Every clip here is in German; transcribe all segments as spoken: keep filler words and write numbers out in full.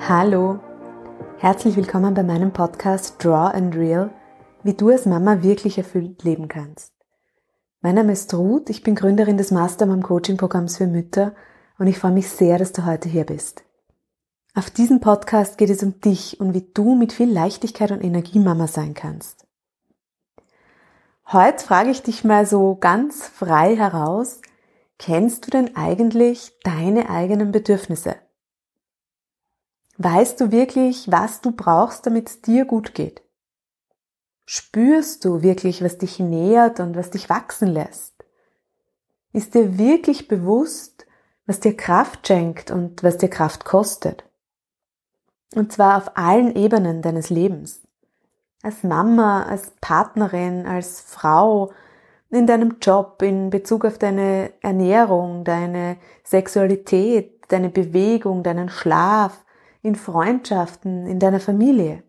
Hallo, herzlich willkommen bei meinem Podcast Draw and Real, wie du als Mama wirklich erfüllt leben kannst. Mein Name ist Ruth, ich bin Gründerin des Mastermom Coaching Programms für Mütter und ich freue mich sehr, dass du heute hier bist. Auf diesem Podcast geht es um dich und wie du mit viel Leichtigkeit und Energie Mama sein kannst. Heute frage ich dich mal so ganz frei heraus, kennst du denn eigentlich deine eigenen Bedürfnisse? Weißt du wirklich, was du brauchst, damit es dir gut geht? Spürst du wirklich, was dich nährt und was dich wachsen lässt? Ist dir wirklich bewusst, was dir Kraft schenkt und was dir Kraft kostet? Und zwar auf allen Ebenen deines Lebens. Als Mama, als Partnerin, als Frau, in deinem Job, in Bezug auf deine Ernährung, deine Sexualität, deine Bewegung, deinen Schlaf, in Freundschaften, in deiner Familie.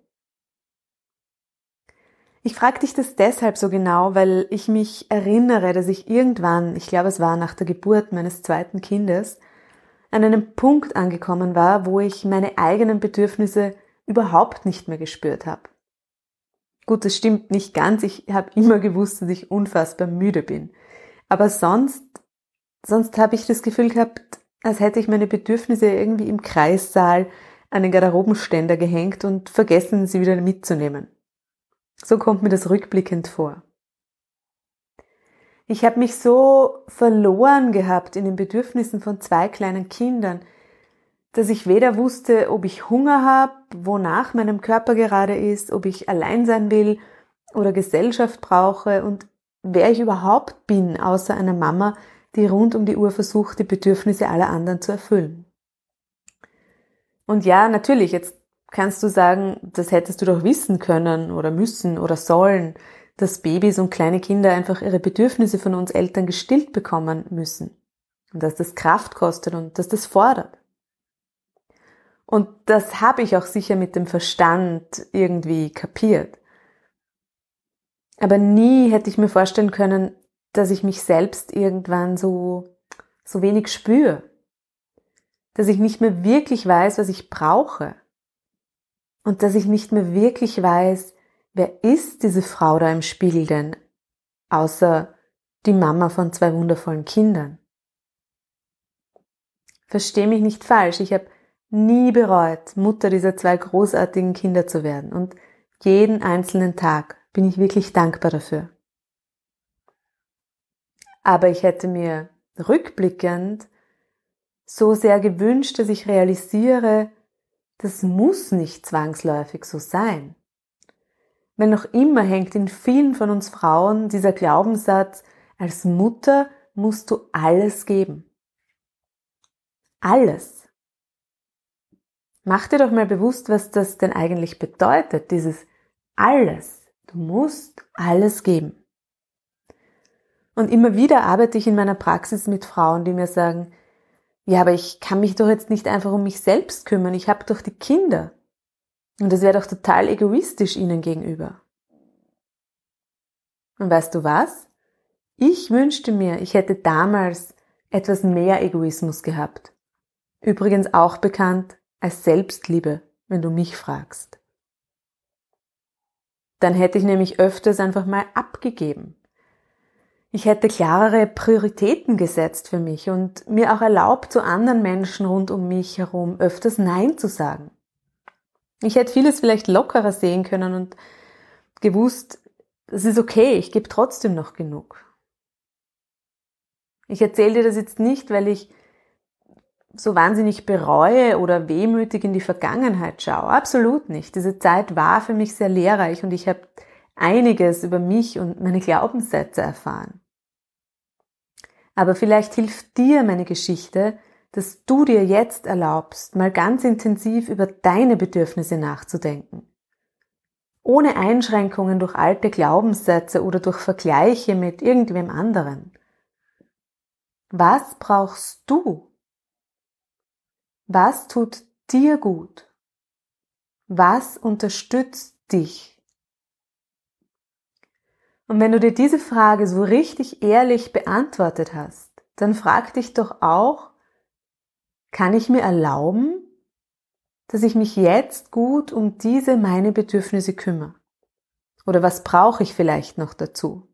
Ich frage dich das deshalb so genau, weil ich mich erinnere, dass ich irgendwann, ich glaube es war nach der Geburt meines zweiten Kindes, an einem Punkt angekommen war, wo ich meine eigenen Bedürfnisse überhaupt nicht mehr gespürt habe. Gut, das stimmt nicht ganz, ich habe immer gewusst, dass ich unfassbar müde bin. Aber sonst, sonst habe ich das Gefühl gehabt, als hätte ich meine Bedürfnisse irgendwie im Kreissaal an den Garderobenständer gehängt und vergessen, sie wieder mitzunehmen. So kommt mir das rückblickend vor. Ich habe mich so verloren gehabt in den Bedürfnissen von zwei kleinen Kindern, dass ich weder wusste, ob ich Hunger habe, wonach meinem Körper gerade ist, ob ich allein sein will oder Gesellschaft brauche und wer ich überhaupt bin, außer einer Mama, die rund um die Uhr versucht, die Bedürfnisse aller anderen zu erfüllen. Und ja, natürlich, jetzt kannst du sagen, das hättest du doch wissen können oder müssen oder sollen, dass Babys und kleine Kinder einfach ihre Bedürfnisse von uns Eltern gestillt bekommen müssen. Und dass das Kraft kostet und dass das fordert. Und das habe ich auch sicher mit dem Verstand irgendwie kapiert. Aber nie hätte ich mir vorstellen können, dass ich mich selbst irgendwann so, so wenig spüre. Dass ich nicht mehr wirklich weiß, was ich brauche. Und dass ich nicht mehr wirklich weiß, wer ist diese Frau da im Spiegel denn, außer die Mama von zwei wundervollen Kindern. Versteh mich nicht falsch, ich habe nie bereut, Mutter dieser zwei großartigen Kinder zu werden. Und jeden einzelnen Tag bin ich wirklich dankbar dafür. Aber ich hätte mir rückblickend so sehr gewünscht, dass ich realisiere, das muss nicht zwangsläufig so sein. Weil noch immer hängt in vielen von uns Frauen dieser Glaubenssatz, als Mutter musst du alles geben. Alles. Mach dir doch mal bewusst, was das denn eigentlich bedeutet, dieses alles. Du musst alles geben. Und immer wieder arbeite ich in meiner Praxis mit Frauen, die mir sagen, ja, aber ich kann mich doch jetzt nicht einfach um mich selbst kümmern, ich habe doch die Kinder. Und das wäre doch total egoistisch ihnen gegenüber. Und weißt du was? Ich wünschte mir, ich hätte damals etwas mehr Egoismus gehabt. Übrigens auch bekannt als Selbstliebe, wenn du mich fragst. Dann hätte ich nämlich öfters einfach mal abgegeben. Ich hätte klarere Prioritäten gesetzt für mich und mir auch erlaubt, zu anderen Menschen rund um mich herum öfters Nein zu sagen. Ich hätte vieles vielleicht lockerer sehen können und gewusst, es ist okay, ich gebe trotzdem noch genug. Ich erzähle dir das jetzt nicht, weil ich so wahnsinnig bereue oder wehmütig in die Vergangenheit schaue. Absolut nicht. Diese Zeit war für mich sehr lehrreich und ich habe einiges über mich und meine Glaubenssätze erfahren. Aber vielleicht hilft dir meine Geschichte, dass du dir jetzt erlaubst, mal ganz intensiv über deine Bedürfnisse nachzudenken. Ohne Einschränkungen durch alte Glaubenssätze oder durch Vergleiche mit irgendwem anderen. Was brauchst du? Was tut dir gut? Was unterstützt dich? Und wenn du dir diese Frage so richtig ehrlich beantwortet hast, dann frag dich doch auch, kann ich mir erlauben, dass ich mich jetzt gut um diese meine Bedürfnisse kümmere? Oder was brauche ich vielleicht noch dazu?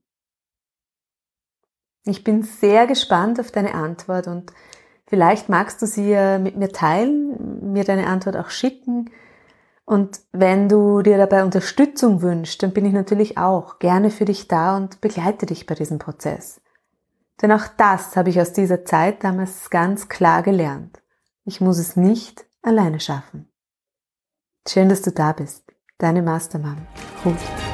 Ich bin sehr gespannt auf deine Antwort und vielleicht magst du sie ja mit mir teilen, mir deine Antwort auch schicken. Und wenn du dir dabei Unterstützung wünschst, dann bin ich natürlich auch gerne für dich da und begleite dich bei diesem Prozess. Denn auch das habe ich aus dieser Zeit damals ganz klar gelernt. Ich muss es nicht alleine schaffen. Schön, dass du da bist. Deine Mastermom, Ruth.